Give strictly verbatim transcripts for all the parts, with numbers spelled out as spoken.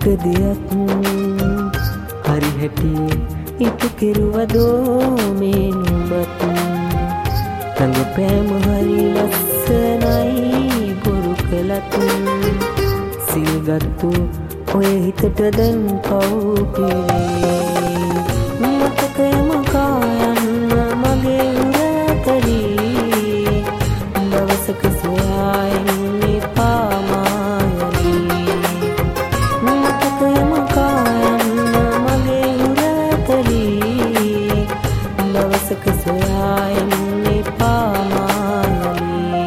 දියත් හරි හැටි ඉටු කෙරුවදෝ මේ නුඹත් රඟපෑම හරි ලස්සනයි බොරු කළත් සිල්ගත්තු ඔය හිතට දැන් පව් පිරේ මතකයම කායන්න මගේ උරතලී දවසක සොයායන්නේ පාමායලී මතකයම කායන්න මගේ උරතලී දවසක සොයායන්නේ පාමායලී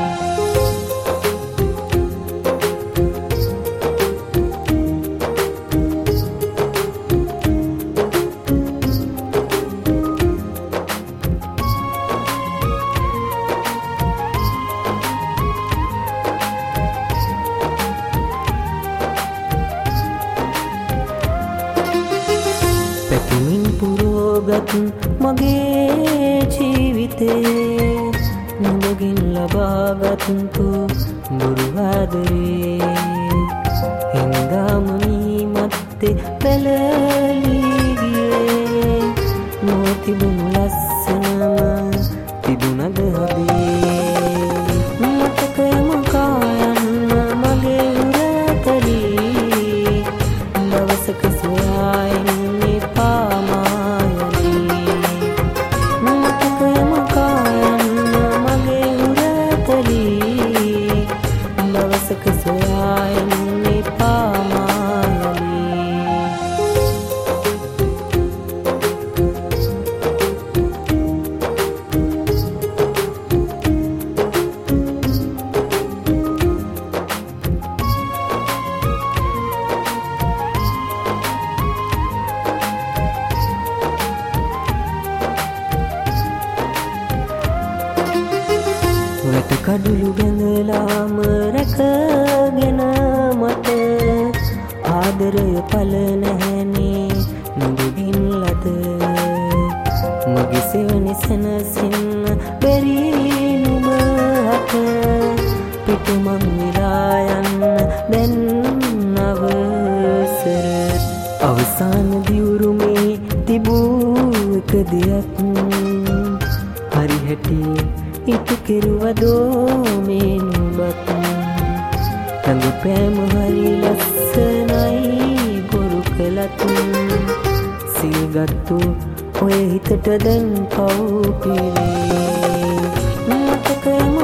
පැතුමින් පුරෝගත් මගේ ජීවිතේ නුඹගෙන් ලබාගත්තු බොරු ආදරේ හින්දාම මීමත්තේ පැලලී ගියේ නොතිබුණු ලස්සනම තිබුණද හදේ මතකයම කායන්න මගේ උරතලී දවසක සොයායන්නේ පාමායලී මතකයම කායන්න මගේ උරතලී දවසක සොයායන්නේ පාමායලී වැට කඩුළු බැඳලාම රැකගෙන මට ආදරය පල නැහැනේ නුඹින් ලද මගේ සෙවණි සැනසෙන්න බැරි නුඹ අත පිට මං විලා යන්න දැන් අවසර අවසාන දියුරුමේ තිබූ එක දෙයක් හරි හැටි ඉටු කෙරුවදෝ මේ නුඹත් රඟපෑම හරි ලස්සනයි බොරු කළත් සිල්ගත්තු ඔය හිතට දැන් පව් පිරේ මතකයම